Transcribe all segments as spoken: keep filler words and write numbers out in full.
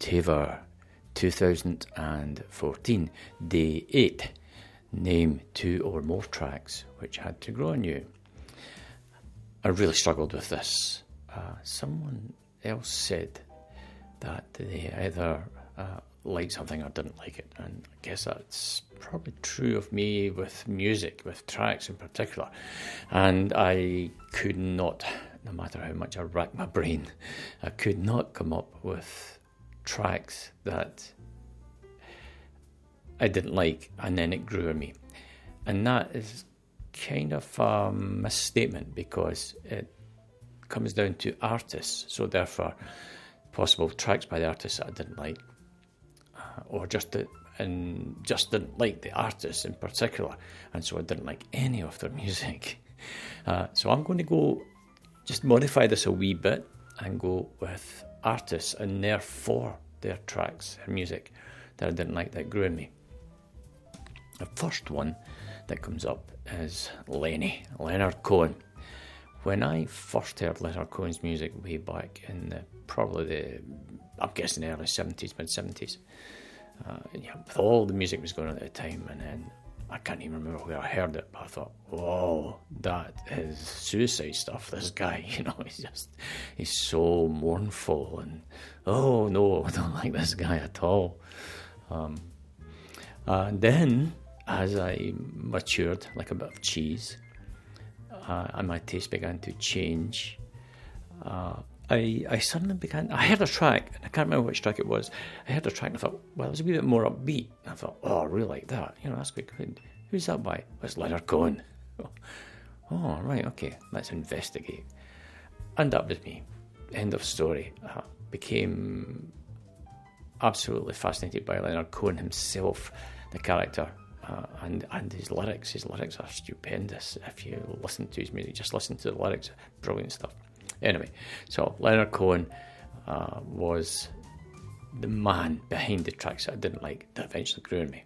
October two thousand fourteen, Day eight. Name two or more tracks which had to grow on you. I really struggled with this. Uh, someone else said that they either uh, liked something or didn't like it, and I guess that's probably true of me with music, with tracks in particular. And I could not, no matter how much I racked my brain, I could not come up with tracks that I didn't like, and then it grew on me. And that is kind of a misstatement, because it comes down to artists, so therefore possible tracks by the artists that I didn't like, uh, or just the, and just didn't like the artists in particular, and so I didn't like any of their music. Uh, so I'm going to go just modify this a wee bit and go with artists and therefore their tracks and music that I didn't like, that grew in me. The first one that comes up is Lenny, Leonard Cohen. When I first heard Leonard Cohen's music way back in the, probably the, I'm guessing the early seventies, mid-seventies, uh, yeah, with all the music was going on at the time, and then I can't even remember where I heard it, but I thought, whoa, that is suicide stuff, this guy, you know, he's just, he's so mournful, and oh no, I don't like this guy at all. Um, and then, as I matured like a bit of cheese, uh, and my taste began to change, uh, I I suddenly began, I heard a track, and I can't remember which track it was. I heard a track and I thought, well, it was a wee bit more upbeat. And I thought, oh, I really like that. You know, that's quite good. Who's that by? It's Leonard Cohen. Oh, right, okay, let's investigate. And that was me. End of story. I became absolutely fascinated by Leonard Cohen himself, the character. Uh, and, and his lyrics, his lyrics are stupendous. If you listen to his music, just listen to the lyrics, brilliant stuff. Anyway, so Leonard Cohen uh, was the man behind the tracks that I didn't like, that eventually grew on me.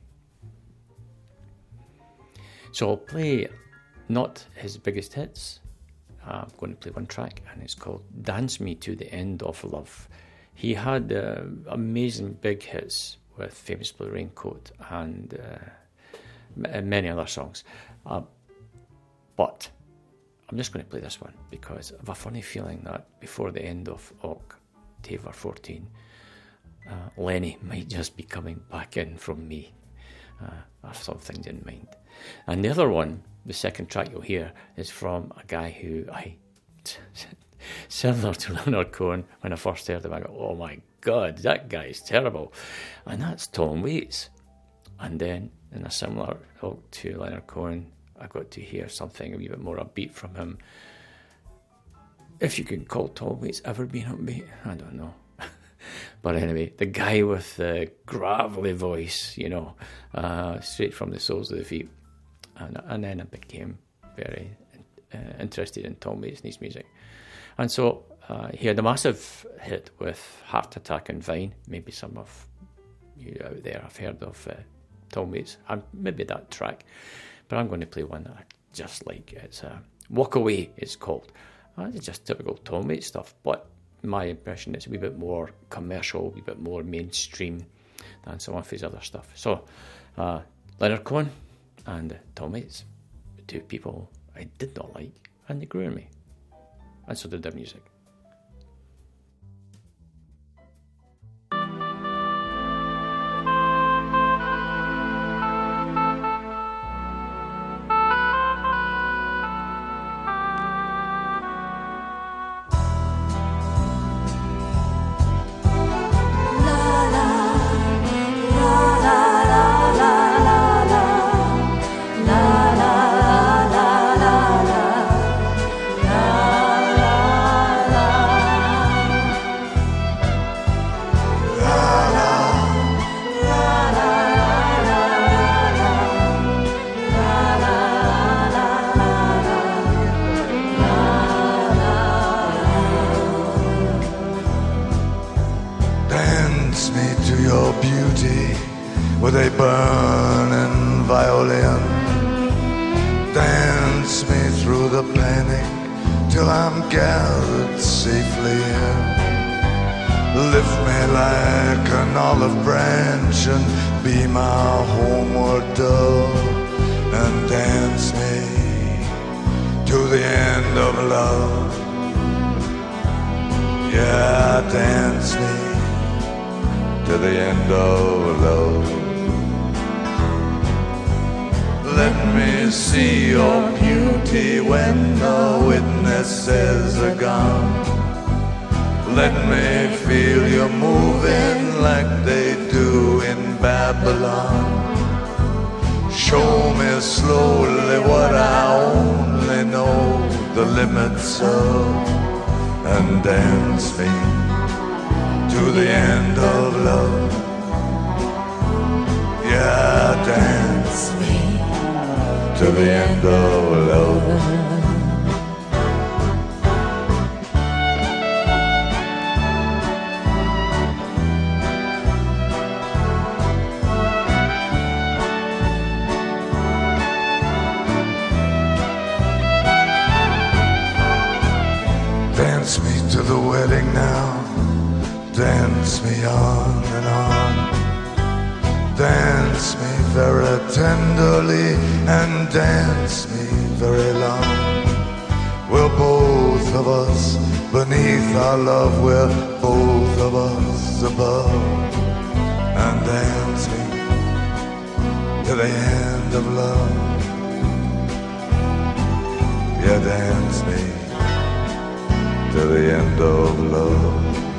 So I'll play not his biggest hits. Uh, I'm going to play one track, and it's called Dance Me to the End of Love. He had uh, amazing big hits with Famous Blue Raincoat and uh, many other songs, uh, but I'm just going to play this one because I have a funny feeling that before the end of October fourteen, uh, Lenny might just be coming back in from me. uh, I have some things in mind. And the other one, the second track you'll hear, is from a guy who I similar to Leonard Cohen. When I first heard him, I go, oh my god, that guy is terrible, and that's Tom Waits. And then in a similar ilk to Leonard Cohen, I got to hear something a wee bit more upbeat from him. If you can call Tom Waits ever being upbeat, I don't know. But anyway, the guy with the gravelly voice, you know, uh, straight from the soles of the feet. And, and then I became very uh, interested in Tom Waits and his music. And so uh, he had a massive hit with Heart Attack and Vine. Maybe some of you out there have heard of uh, Tom Waits, and maybe that track. But I'm going to play one that I just like. It's uh, Walk Away, it's called. Uh, it's just typical Tom Waits stuff, but my impression is a wee bit more commercial, a wee bit more mainstream than some of his other stuff. So, uh, Leonard Cohen and Tom Waits, two people I did not like, and they grew on me. And so did their music. With a burning violin, dance me through the panic till I'm gathered safely in. Lift me me like an olive branch and be my homeward dove, and dance me to the end of love. Yeah, dance me to the end of love. Let me see your beauty when the witnesses are gone. Let me feel you moving like they do in Babylon. Show me slowly what I only know the limits of, and dance me to the end of love. Yeah, dance me to the end of love. Dance me to the wedding now, dance me on and on. Dance me very tenderly and dance me very long. We're both of us beneath our love, we're both of us above. And dance me to the end of love. Yeah, dance me to the end of love.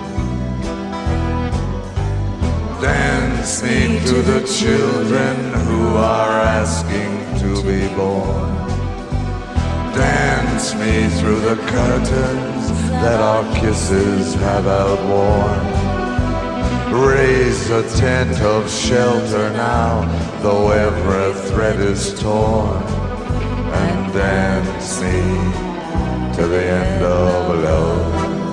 Dance me to the children who are asking to be born. Dance me through the curtains that our kisses have outworn. Raise a tent of shelter now, though every thread is torn. And dance me to the end of love.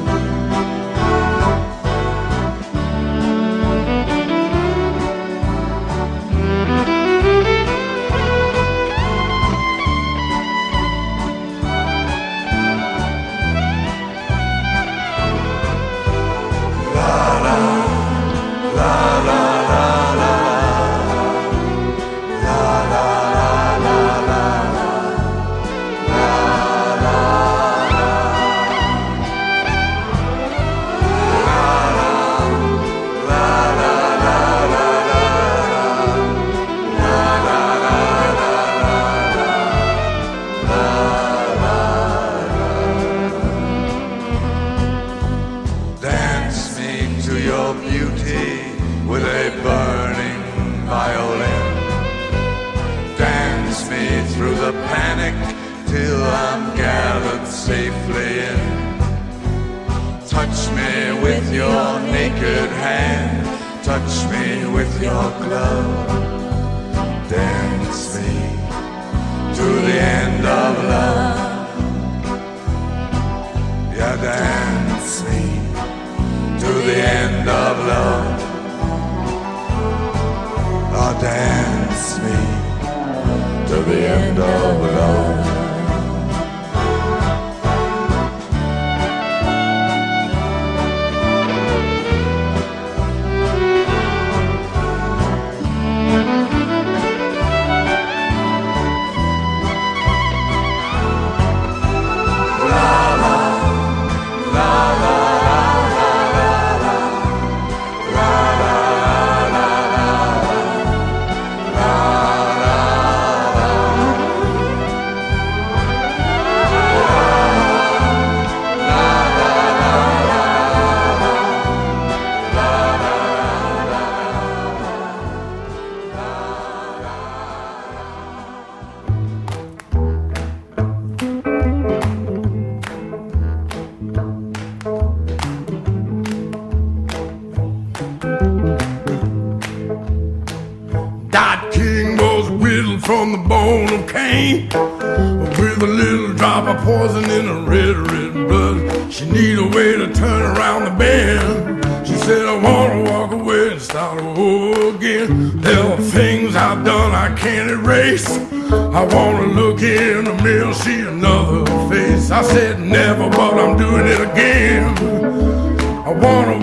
From the bone of Cain, with a little drop of poison in her red, red blood. She need a way to turn around the bend. She said, I wanna walk away and start over again. There are things I've done I can't erase. I wanna look in the mirror, see another face. I said never, but I'm doing it again. I wanna walk away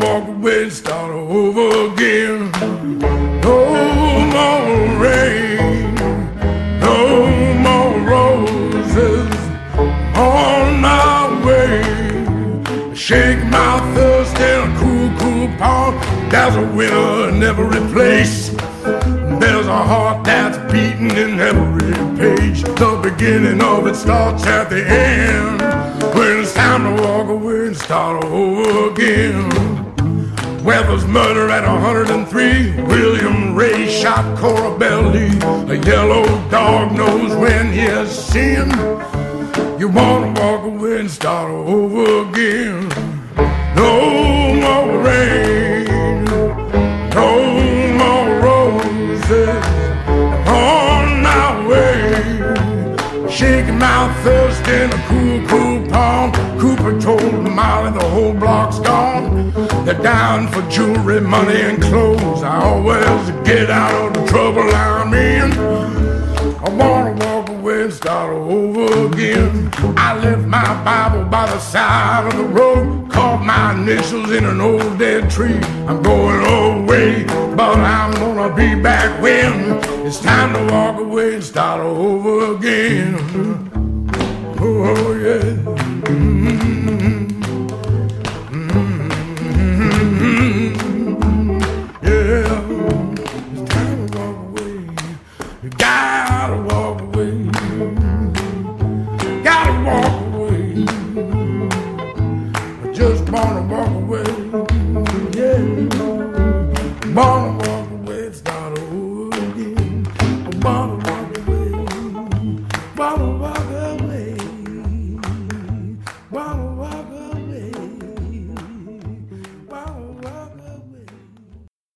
away and start over again. No more rain, no more roses on my way. Shake my thirst in a cool, cool pond. There's a winner in every place. There's a heart that's beating in every page. The beginning of it starts at the end, when it's time to walk away and start over again. Weather's murder at one hundred and three. William Ray shot Cora Belly. A yellow dog knows when he has sinned. You wanna walk away and start over again. No more rain, no more roses on my way. Shaking my thirst in a cool, cool pond. Cooper told Molly the whole block's gone. They're down for jewelry, money, and clothes. I always get out of the trouble I'm in. I wanna walk away and start over again. I left my Bible by the side of the road, carved my initials in an old dead tree. I'm going away, but I'm gonna be back when it's time to walk away and start over again. Oh yeah. Mm-hmm. Mm-hmm. Yeah. It's time to walk away. You gotta walk away. Gotta walk away. I just wanna walk away. Yeah. Wanna walk away and start over again. I wanna walk away. Wanna